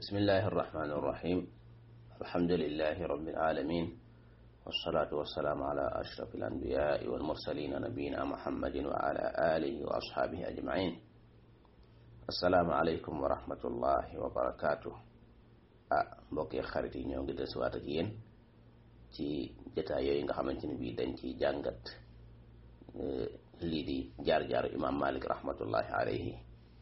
بسم الله الرحمن الرحيم. الحمد لله رب العالمين، والصلاة والسلام على أشرف الأنبياء والمرسلين نبينا محمد وعلى آله وأصحابه أجمعين. السلام عليكم ورحمة الله وبركاته. mbokk yi xarit yi ñoo ngi desuwaat ak yéen ci jotaay yooyu nga xamante ni bii dañ ciy jàngat lii di jaar-jaaru imam Malik rahmatullahi alayhi.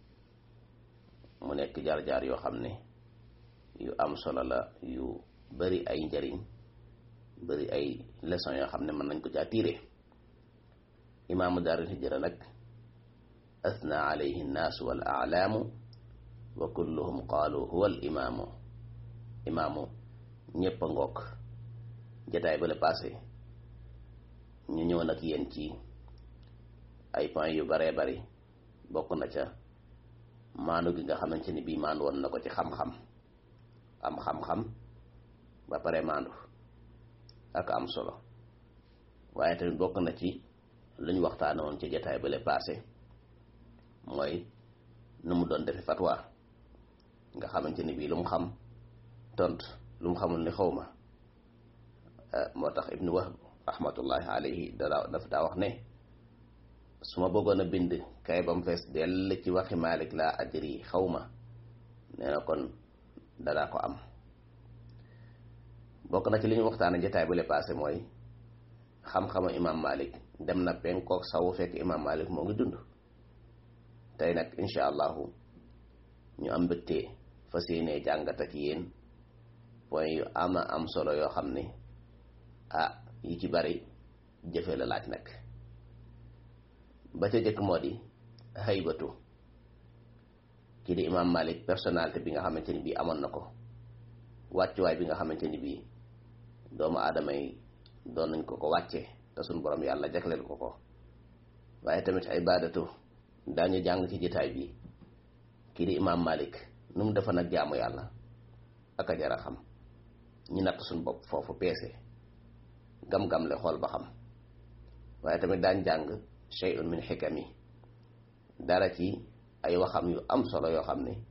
mu nekk jaar-jaar yoo xam ne yu am solo la, yu bari ay njariñ, bari ay leçon yoo xam ne mën nañ ko caa tiire. imaamu daarul hijra nag athna alayhi nnaasu wal a'laamu wa kulluhum qaalu huwa al imaamu ñëpp a ngoog. jataay ba la passé ñu ñëw nag yéen ci ay points yu baree bari. bokk na ca maandu gi nga xamante ni bii maandu woon na ko ci xam-xam, am xam-xam ba pare maandu ak am solo. waaye tamit bokk na ci lu ñu waxtaane woon ci jataay ba la passé mooy nu mu doon defe fatwa, nga xamante ni bii lu mu xam tont, lu mu xamul ni xawma. moo tax ibnu wahb rahmatullahi alayhi daf daa wax ne su ma bëggoon a bind kay ba mu fees dell ci waxi Malik laa adri xawma, nee na kon danaa ko am. bokk na ci li ñu waxtaane jotaay bu le passé mooy xam-xamu imam Malik dem na penkook sawu fekk imam Malik moo ngi dund. tey nag incha allahu ñu am mbégte fas yéenee jàngat ak yéen point yu ama am solo yoo xam ne yi ci bari jëfe la laaj nag. ba ca jëkk moo di haybatu kii di imam Malik, personnalité bi nga xamante ni bii amoon na ko, wàccuwaay bi nga xamante ni bii doomu aadama yi doon nañ ko wàcce te suñ borom yàlla jagleel ko ko. waaye tamit ibadatu daañu jàng ci jotaay bi kii di imam Malik nu mu defa nag jaamu yàlla ak a jara xam. ñu natt suñ bopp foofu peese gam-gam le xool ba xam. waaye tamit daañ jàng shay'un min xikami, dara ci ay waxam yu am solo yoo xam ne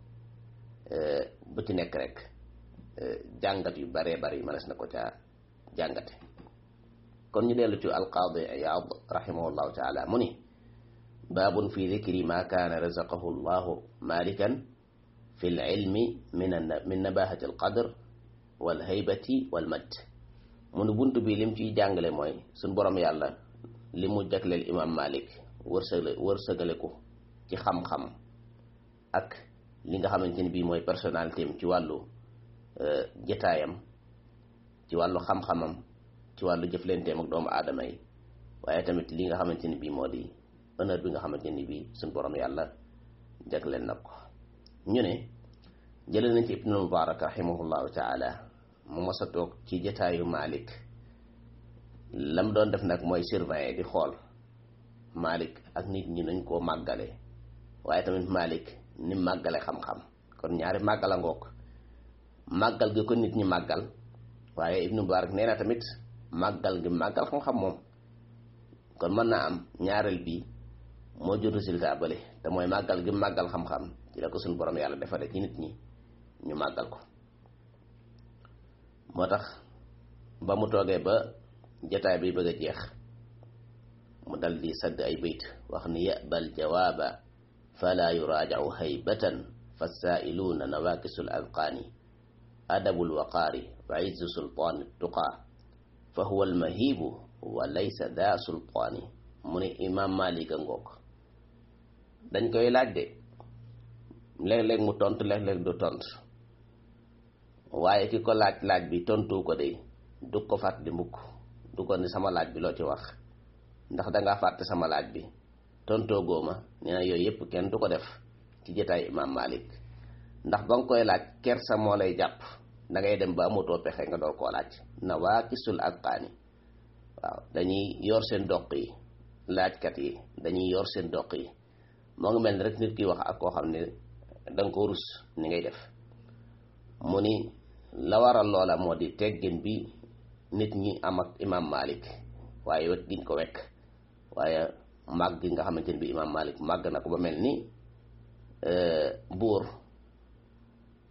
bu ci nekk rek jàngat yu baree bari mënees na ko ca jàngate. kon ñu dellu ci alqaadi Iyaad rahimahullahu taala mu ni baabun fi dikri ma kaana razaqahu llahu malikan fi l ilmi min nabahati al qadr wal haybati wal madd. mu nu bunt bi lim ciy jàngale mooy suñ borom yàlla li mu jagleel imam Malik wërsëgale ko ci xam-xam ak li nga xamante ni bii mooy personnalité am ci wàllu jataayam, ci wàllu xam-xamam, ci wàllu jëflenteem ak doomu aadama yi. waaye tamit li nga xamante ni bii moo di honneur bi nga xamante ni bii suñ borom yàlla jagleel na ko. ñu ne jëlee nañ ci ibnul Mubarak rahimahullahu taala mu mos a toog ci jataayu Malik. lam doon def nag mooy surveiller di xool Malik ak nit ñi nañ koo màggale, waaye tamit Malik ni màggale xam-xam. kon ñaari màggal a ngoog, màggal gi ko nit ñi màggal, waaye Ibnu Mubarak nee na tamit màggal gi màggal xam-xam moom. kon mën naa am ñaareel bi moo jur résultat bale, te mooy màggal gi màggal xam-xam ci la ko suñu borom yàlla defale ci nit ñi ñu màggal ko. moo tax ba mu toogee ba jataay bi bëgg a jeex mu dal di sadd ay bayt wax ni yabal jawaaba fala yuraajacu haybatan fassaa'iluuna nawaakisul adqaani adabul waqaari wa izzu sultaani tuqaa fa huwa almahibu wa laysa daa sultaani. mu ne imam Malik a ngoog, dañ koy laaj de, léeg-léeg mu tontu, léeg-léeg du tontu. waaye ki ko laaj bi tontu ko de du ko fàtte mukk, du ko ni sama laaj bi loo ci wax, ndax dangaa fàtte sama laaj bi tontoo góoma. nee na yooyu yëpp kenn du ko def ci jotaay imam Malik, ndax ba nga koy laaj kersa moo lay jàpp, da ngay dem ba amatoo pexe nga door koo laaj. nawaakisul adqaani, waaw dañuy yor seen doq yi, laajkat yi dañuy yor seen doq yi. moo ngi mel ni rek nit ki wax ak koo xam ne danga ko rus ni ngay def. mu ni la waral loola moo di teggin bi nit ñi am ak imam Malik, waaye wet giñ ko wekk. waaye màgg gi nga xamante ni bi imam Malik màgg na ko ba mel ni buur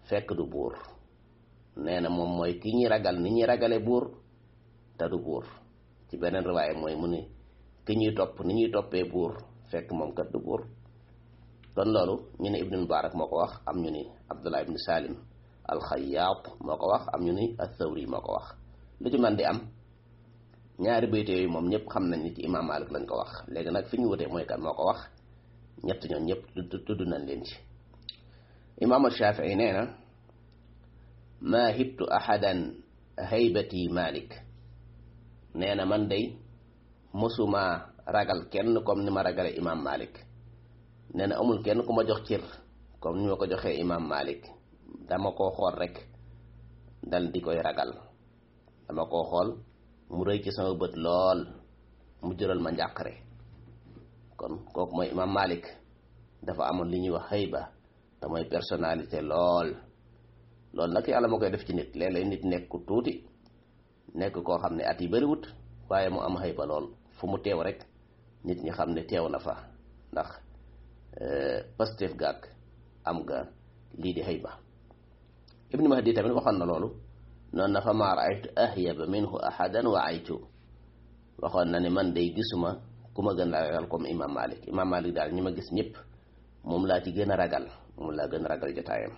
fekk du buur nee na moom mooy ki ñuy ragal ni ñuy ragale buur te du buur ci beneen riwaaya mooy mu ni ki ñuy topp ni ñuy toppee buur fekk moom kat du buur kon loolu ñu ne ibnu mubarak moo ko wax am ñu ni abdullah ibnu salim alxayaat moo ko wax am ñu ni athawri moo ko wax lu ci man di am ñaari bayte yooyu moom ñëpp xam nañ ni ci imam malik lañ ko wax léegi nag fi ñu wutee mooy kan moo ko wax ñett ñoom ñëpp tudd nañ leen ci imam shafii nee na ma hibtu ahadan haybati malik nee na man day mësuma ragal kenn comme ni ma ragale imam malik nee na amul kenn ku ma jox cër comme ni ma ko joxee imam malik dama koo xool rek dal di koy ragal dama koo xool mu rëy ci sama bët lool mu jural ma njàqare kon kooku mooy imam malik dafa amoon li ñuy wax hayba te mooy personnalité lool loolu nag yàlla moo koy def ci nit léeg-léeg nit nekk ku tuuti nekk koo xam ne at yi bariwut waaye mu am hayba lool fu mu teew rek nit ñi xam ne teew na fa ndax pastef gàkk am nga lii di hayba ibnu mahdi tamit waxoon na loolu noonu na fa ma raaytu ahyaba minhu ahadan wa aytu waxoon na ne man day gisuma ku ma gën a ragal comme imam malik daal ñi ma gis ñëpp moom laa ci gën a ragal moom laa gën a ragal jotaayam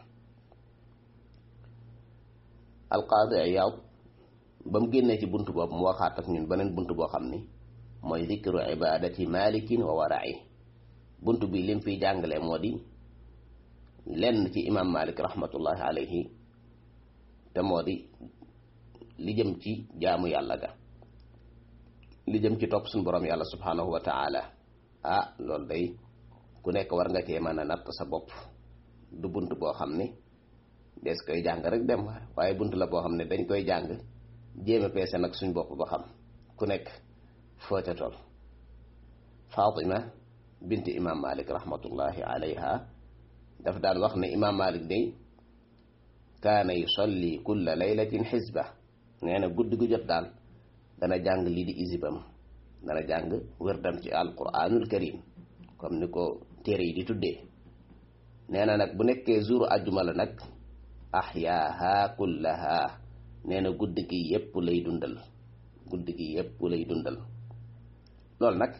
alqaadi Iyaad ba mu génnee ci bunt boobu mu waxaat ak ñun beneen bunt boo xam ni mooy dikru ibadati malikin wa wara'i bunt bi lim fiy jàngale moo di lenn ci imam malik rahmatullahi alayhi te moo di li jëm ci jaamu yàlla ga li jëm ci topp suñu borom yàlla subhanahu wa taala loolu day ku nekk war nga cee mën a natt sa bopp du bunt boo xam ne des koy jàng rek dem waaye bunt la boo xam ne dañ koy jàng jéem a peese nag suñ bopp ba xam ku nekk foo ca toll Fatima bint imam malik rahmatullahi alayha daf daan wax ne imam malik day kaana yusalli kulla laylatin xisba nee na guddi gu jot daal dana jàng lii di isibam dana jàng wërdam ci alquranul karim comme ni ko téere yi di tuddee nee na nag bu nekkee jour ajjuma la nag ahyaaha kullaha nee na guddi gi yépp lay dundal guddi gi yépp lay dundal loolu nag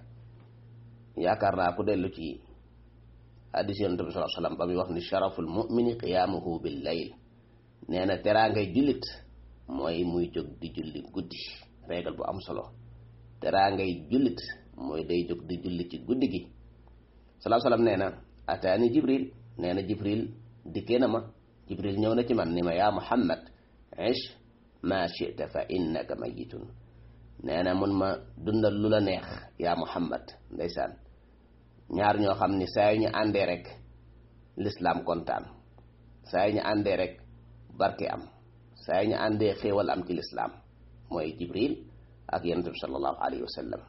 yaakaar naa ku dellu ci hadiis Yonent bi sallallahu alayhi wa sallam ba muy wax ni sharaful mu'mini qiyaamuhu bil layl nee na teraangay jullit mooy muy jóg di julli guddi régal bu am solo teraangay jullit mooy day jóg di julli ci guddi gi sallallahu alayhi wa sallam nee na ataani jibril nee na jibril dikkee na ma jibril ñëw na ci man ni ma yaa muhammad ish ma shi'ta fa innaka mayitun nee na mun ma dundal lu la neex yaa muhammad ndeysaan ñaar ñoo xam ni saa yu ñu àndee rek lislaam kontaan saa yu ñu àndee rek barke am saa yu ñu àndee xéewal am ci lislaam mooy jibril ak yonent bi sallallahu alayhi wa sallam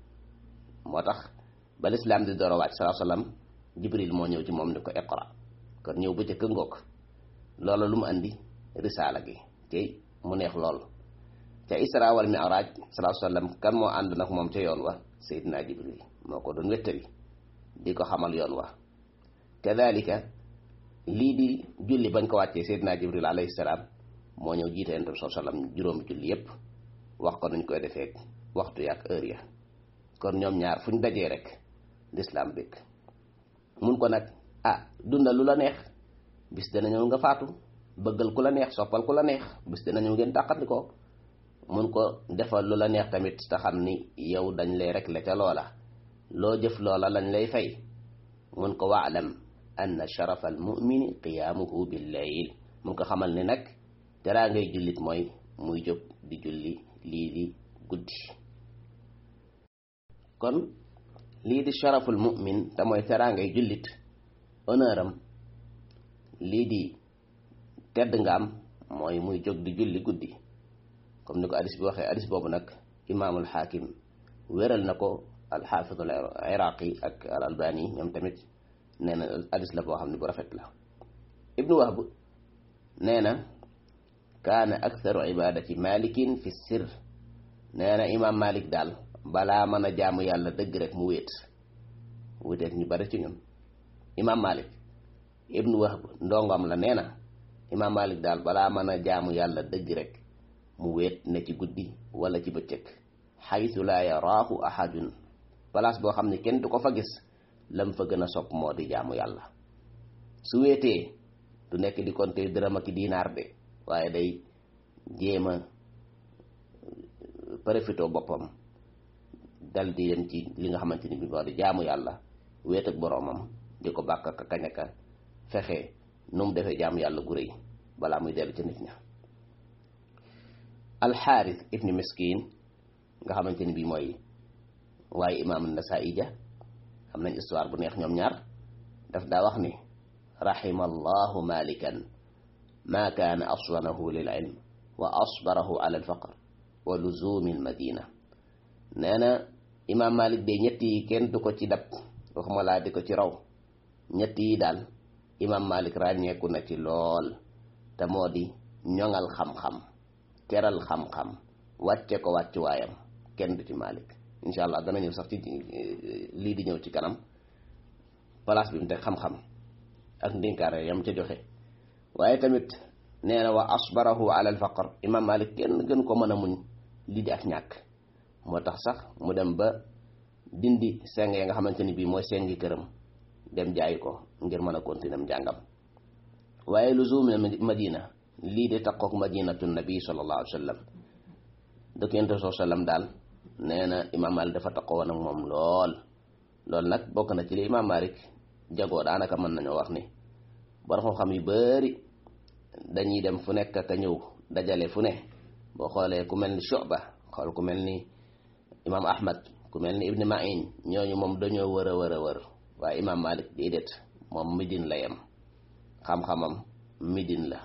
moo tax ba lislaam di door a wàcc sallallahu alayhi wa sallam jibril moo ñëw ci moom ni ko iqra kon ñëw ba ca këngoog loolu lu mu andi risaala gi tey mu neex lool ca isra wal mi'raj sallallahu alayhi wa sallam kan moo ànd nag moom ca yoon wa seydina jibril moo ko doon wettali di ko xamal yoon wa kadalika lii di julli bañ ko wàccee seydina jibril alayhi salaam moo ñëw jiite yonent bi sallallahu alayhi wa sallam juróomi julli yépp wax ko nuñ koy defee waxtu yaak heure ya kon ñoom ñaar fu ñu dajee rek lislaam békk mun ko nag dundal lu la neex bis dana ñëw nga faatu bëggal ku la neex soppal ku la neex bis dana ñëw ngeen tàqati ko mun ko defal lu la neex tamit te xam ni yow dañ lay rek la ca loola loo jëf loola lañ lay fay mun ko waalam anna sharafa al mumini qiyaamuhu bil layl mun ko xamal ni nag teraa ngay jullit mooy muy jóg di julli lii di guddi kon lii di sharaful mu'min te mooy teraangay jullit honneur am lii di tedd nga am mooy muy jóg di julli guddi comme ni ko hadis bi waxee hadis boobu nag imaamul xaakim wéral na ko alxaafidul iraqi ak al albani ñoom tamit nee na hadis la boo xam ne bu rafet la ibnu wahb nee na kaana aktharu ibadati malikin fi sir nee na imam malik daal balaa mën a jaamu yàlla dëgg rek mu wéeteeg ñu bari ci ñun imam malik ibnu wahb ndongom la nee na imaam Malik daal balaa mën a jaamu yàlla dëgg rek mu wéet ne ci guddi wala ci bëccëg xaytu laa yaraahu ahadun place boo xam ne kenn du ko fa gis lam fa gën a sopp moo di jaamu yàlla su wéetee du nekk di compter dërëm ak dinaar de waaye day jéem a profité boppam dal di dem ci li nga xamante ni bi moo di jaamu yàlla wéet ak boroomam di ko bàkk ak kañ aka fexe nu mu defee jaamu yàlla gu rëy balaa muy dellu ci nit ña alxaaris ibni miskin nga xamante ni bii mooy waaye imaam Nasaa'i ja xam nañ histoire bu neex ñoom ñaar daf daa wax ni raxima allahu malikan ma kaana aswanahu lil ilm wa asbarahu ala alfaqr wa luzumi almadina nee na imaam Malik de ñett yi kenn du ko ci dab waxuma laa di ko ci raw ñett yi daal imaam Malik ràññeeku na ci lool te moo di ñoŋal xam-xam teral xam-xam wàcce ko wàccuwaayam kenn du ci Malik incha allah dana ñëw sax ci lii di ñëw ci kanam place bi mu teg xam-xam ak ndénkaare yam ca joxe waaye tamit nee na wa asbarahu ala alfaqr imaam Malik kenn gën ko mën a muñ lii di ak ñàkk moo tax sax mu dem ba dindi seng ya nga xamante ni bii mooy sengi këram dem jaayi ko ngir mën a continuer njàngam waaye luzum madina lii de taqook madinatu nabi sallallahu alayhi wa sallam dëkk yonent bi sallam daal nee na imaam Malik dafa taqoon ak moom lool loolu nag bokk na ci li imaam Malik jagoo daanaka mën nañoo wax ni borom xam-xam yu bari dañuy dem fu nekk ka ñëw dajale fu ne boo xoolee ku mel ni Shu'ba xool ku mel ni imaam Ahmad ku mel ni Ibn Ma'in ñooñu moom dañoo wër a wër waaye imaam Malik déedéet moom Médine la yem xam-xamam Médine la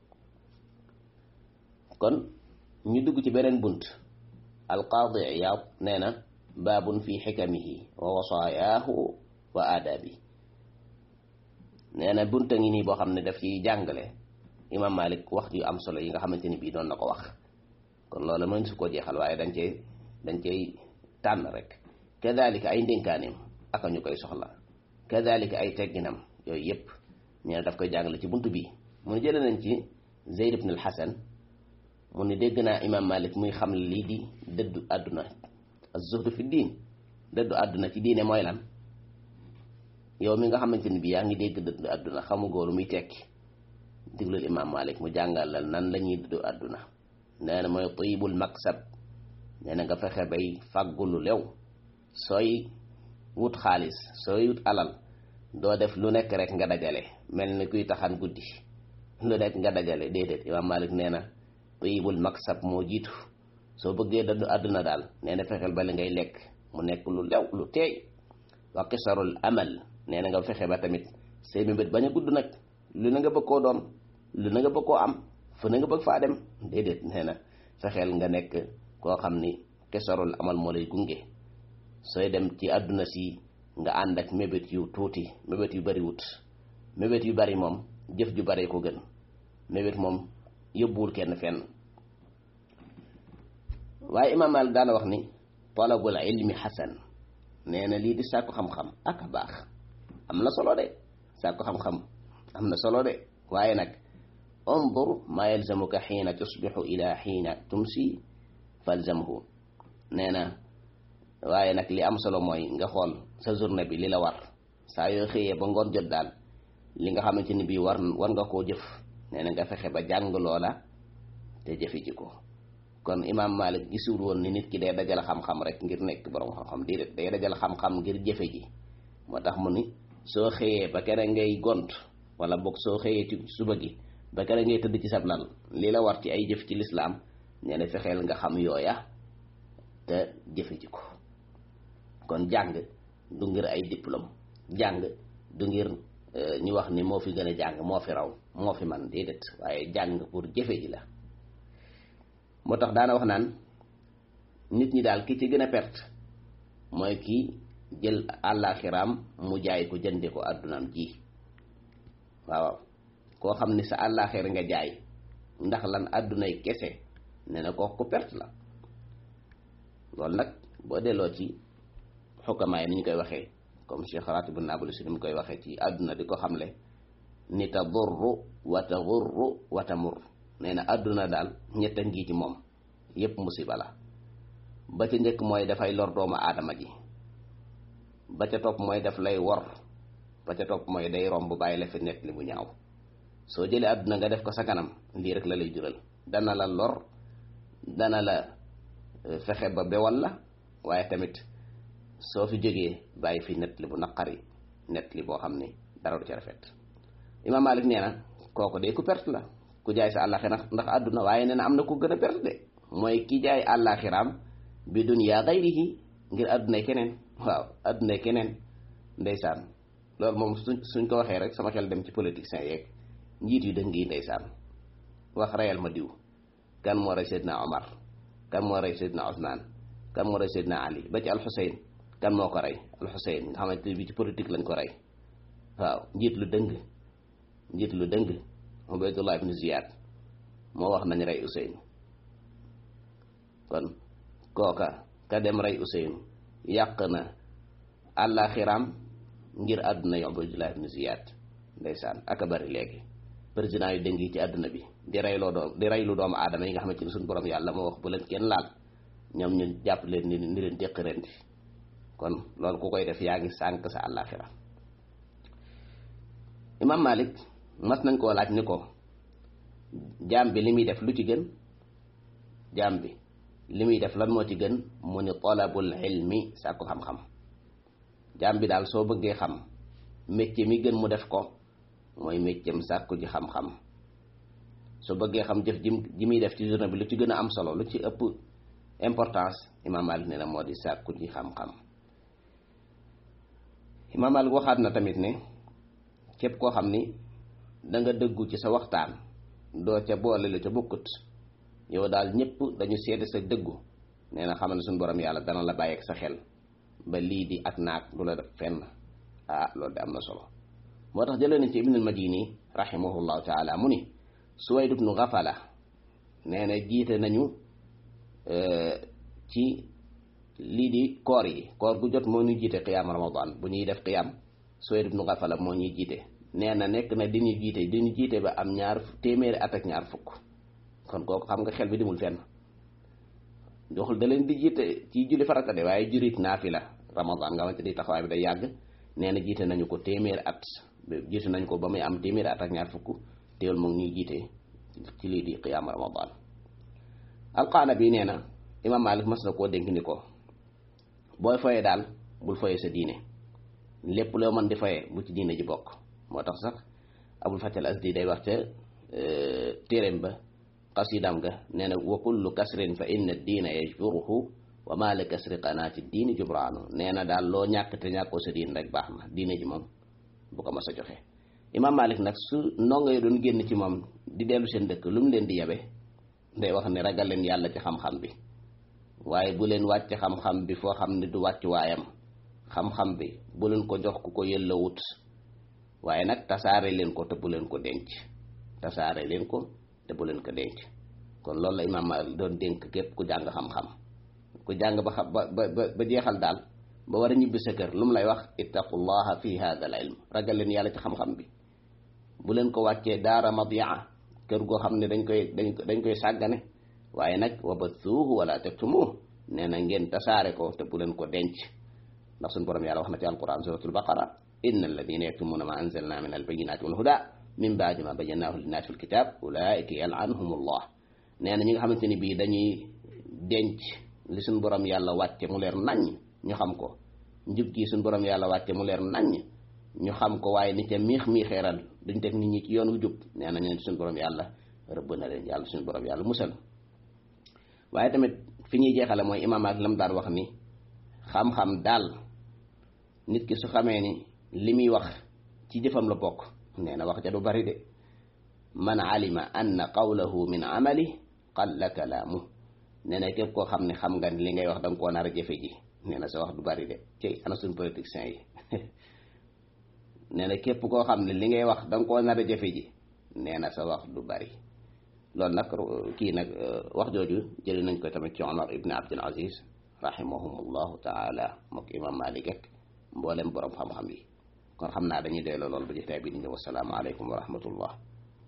kon ñu dugg ci beneen bunt alqaadi Iyaad nee na baabun fi xikamihi wa wasaayaahu wa aadaabi nee na bunta ngi nii boo xam ne daf ciy jàngale imaam Malik wax yu am solo yi nga xamante ni bii doon na ko wax kon loolu mën su ko jeexal waaye dañ cey tànn rek kadalika ay ndénkaaneem aka ñu koy soxla kadalika ay tegginam yooyu yëpp nee na daf koy jàngale ci bunt bi mu ne jële nañ ci Zeyd ibn al-Hasan mu ne dégg naa imaam Malik muy xam lii di dëddu àdduna az-zuhdu fi diin dëddu àdduna ci diine mooy lan yow mi nga xamante ni bi yaa ngi dégg dëddu àdduna xamu góoru muy tekki diglul imaam Malik mu jàngal la nan la ñuy dëddu àdduna nee na mooy tibul maksab nee na nga fexe bay fàggu lu lew sooy wut xaalis sooy wut alal doo def lu nekk rek nga dajale mel ni kuy taxan guddi lu nekk nga dajale déedéet imaam Malik nee na tibul maksab moo jiitu soo bëggee dëddu àdduna daal nee na fexeel ba li ngay lekk mu nekk lu lew lu teey wa qisarul amal nee na nga fexe ba tamit say mbir bañ a gudd nag lu na nga bëgg koo doon lu na nga bëgg koo am fu na nga bëgg faa dem déedéet nee na fexeel nga nekk koo xam ni qisarul amal moo lay gunge sooy dem ci àdduna si nga ànd ak mébét yu tuuti mébét yu bari wut mébét yu bari moom jëf ju bari ko gën mébét moom yóbbuwul kenn fenn waaye imaam Maalik daana wax ni talabul ilmi xasan nee na lii di sàkku xam-xam ak a baax am na solo de sàkku xam-xam am na solo de waaye nag undur maa yalzamuka xiina tusbixu ila xiina tumsi falzamhu nee na waaye nag li am solo mooy nga xool sa journée bi li la war saa yoo xëyee ba ngoon jot daal li nga xamante ni bii war nga koo jëf nee na nga fexe ba jàng loola te jëfe ci ko kon imaam Malik gisul woon ni nit ki day dajale xam-xam rek ngir nekk borom xam-xam déedéet day dajale xam-xam ngir jëfe ji moo tax mu ni soo xëyee ba kere ngay gont wala boog soo xëyee ci suba gi ba kere ngay tëdd ci sab lal li la war ci ay jëf ci lislaam nee na fexeel nga xam yooya te jëfe ji ko kon jàng du ngir ay diplôme jàng du ngir ñu wax ni moo fi gën a jàng moo fi raw moo fi man déedéet waaye jàng pour jëfe ji la moo tax daana wax naan nit ñi daal ki ci gën a perte mooy ki jël àllaaxiraam mu jaay ko jënde ko àddunaam ji waaw koo xam ni sa àllaaxira nga jaay ndax lan àddunay kese nee na ko perte la loolu nag boo delloo ci xukkamaay ni ñu koy waxee comme Cheikh Ratib Naabulusi ni mu koy waxee ci àdduna di ko xamle ni tadurru wa tadurru wa tamur nee na àdduna daal ñett a ngi ci moom yépp musiba la ba ca njëkk mooy dafay lor doomu aadama ji ba ca topp mooy daf lay wor ba ca topp mooy day romb bàyyi la fi nett li bu ñaaw soo jëlee àdduna nga def ko sa kanam lii rek la lay jural dana la lor dana la fexe ba bewal la waaye tamit soo fi jógee bàyyi fi nett li bu naqari nett li boo xam ni dara du ci rafet Imam Malik nee na kooku de ku perte la ku jaay sa àllaaxira ndax àdduna waaye nee na am na ku gën a perte de mooy ki jaay àllaaxiraam bi dunya gayrihi ngir àddunay keneen waaw àddunay keneen ndeysaan loolu moom suñ ko waxee rek sama xel dem ci politiciens yeeg njiit yu dëng yi ndeysaan wax reyal ma diw kan moo rey Seydina Omar kan moo rey Seydina Ousmane kan moo rey Seydina Ali ba ci Al-Xuseyn kan moo ko rey Al-Xuseyn nga xamante bi ci politique lañ ko rey waaw njiit lu dëng Ubaydullah ibn Ziyad moo wax nañ rey Useyn kon kooka ka dem rey Useyn yàq na àllaaxiraam ngir àdduna yi Ubaydullah ibn Ziyad ndeysaan aka bari léegi président yu dëng yi ci àdduna bi di reylu doomu aadama yi nga xamante ni suñu borom yàlla moo wax bu leen kenn laal ñoom ñun jàpp leen ni leen déq rendi kon loolu ku koy def yaa ngi sànk sa àllaaxira Imam Malik mas nañ koo laaj ni ko jaam bi li muy def lu ci gën jaam bi li muy def lan moo ci gën mu ni talabul ilmi sàkku xam-xam jaam bi daal soo bëggee xam métier mi gën mu def ko mooy métier sàkku ji xam-xam soo bëggee xam jëf ji muy def ci journée bi lu ci gën a am solo lu ci ëpp importance Imam Malik nee na moo di sàkku ji xam-xam Imam Malik waxaat na tamit ne képp koo xam ni da nga dëggu ci sa waxtaan doo ca boole lu ca bokkut yow daal ñëpp dañu seede sa dëggu nee na xamal ne suñu borom yàlla dana la bàyyeeg sa xel ba lii di ak naag du la def fenn loolu de am na solo moo tax jëlee nañ ci Ibn al-Madini rahimahullahu taala mu ni Suwayd ibnu Ghafala nee na jiite nañu ci lii di koor yi koor gu jot moo ñuy jiite qiyaam Ramadan bu ñuy def qiyaam Suwayd ibnu Ghafala moo ñuy jiite nee na nekk na di ñu jiite ba am téeméeri at ak ñaar fukk kon kooku xam nga xel bi dimul fenn joxul da leen di jiite ci julli farata de waaye jurit naafila Ramadan nga xamante ni taxawaay bi day yàgg nee na jiite nañu ko téeméeri at jiite nañu ko ba muy am téeméeri at ak ñaar fukk teewul mu ngi ñuy jiite ci lii di qiyaam Ramadan Al-Qanabi nee na Imam Malik mas na koo dénk ni ko booy foyee daal bul foyee sa diine lépp loo mën di foyee bu ci diine ji bokk moo tax sax Abul Fath al-Azdi day wax ca téeréem ba qasidam ga nee na wa kullu kasrin fa inna diina yajburuhu wa ma li kasri qanaati diini jubraanu nee na daal loo ñàkk te ñàkkoo sa diin rek baax na diine ji moom bu ko mas a joxe Imam Malik nag su ndongo yi doon génn ci moom di dellu seen dëkk lu mu leen di yabe day wax ne ragal leen yàlla ci xam-xam bi waaye bu leen wàcc xam-xam bi foo xam ne du wàcc waayam xam-xam bi bu leen ko jox ku ko yëllawut waaye nag tasaare leen ko te bu leen ko denc tasaare leen ko te bu leen ko denc kon loolu la Imam Malik doon dénk képp ku jàng xam-xam ku jàng ba jeexal daal ba war a ñibbi sa kër lu mu lay wax ittaqullaha fi hada al ilm ragal leen yàlla ci xam-xam bi bu leen ko wàccee daara madiaa kër goo xam ne dañ koy sàggane waaye nag wa bathuuhu wala taktumuuh nee na ngeen tasaare ko te bu leen ko denc ndax suñu borom yàlla wax na ci alquran suratul baqara inna alladina yaktumuna ma anzalna min albayinati walhuda min baadi ma bayyanahu linnaasi fil kitab ulaika yal'anuhumullah nee na ñi nga xamante ni bii dañuy denc li suñu borom yàlla wàcce mu leer naññ ñu xam ko njub gi suñu borom yàlla wàcce mu leer naññ ñu xam ko waaye ni ca miixeeral duñ teg nit ñi ci yoon wu jub nee na ñeen suñu borom yàlla rëbb na leen yàlla suñu borom yàlla musal waaye tamit fi ñuy jeexale mooy imaam ak lam daan wax ni xam-xam daal nit ki su xamee ni li muy wax ci jëfam la bokk nee na wax ja du bari de man alima anna qawlahu min amali qalla kalaamu nee na képp koo xam ne xam nga li ngay wax da nga koo nar a jëfe ji nee na sa wax du bari de ci ana suñu politiciens yi nee na képp koo xam ne li ngay wax da nga koo nar a jëfe ji nee na sa wax du bari loolu nag kii nag wax jooju jëli nañ ko tamit ci Omar ibn Abdul Aziz rahimahumullahu taala mook imam Malik ak mboolem borom xam-xam yi kon xam naa dañuy doyloo loolu ba jotaay bi di ñëw wassalaamu aleykum wa rahmatullah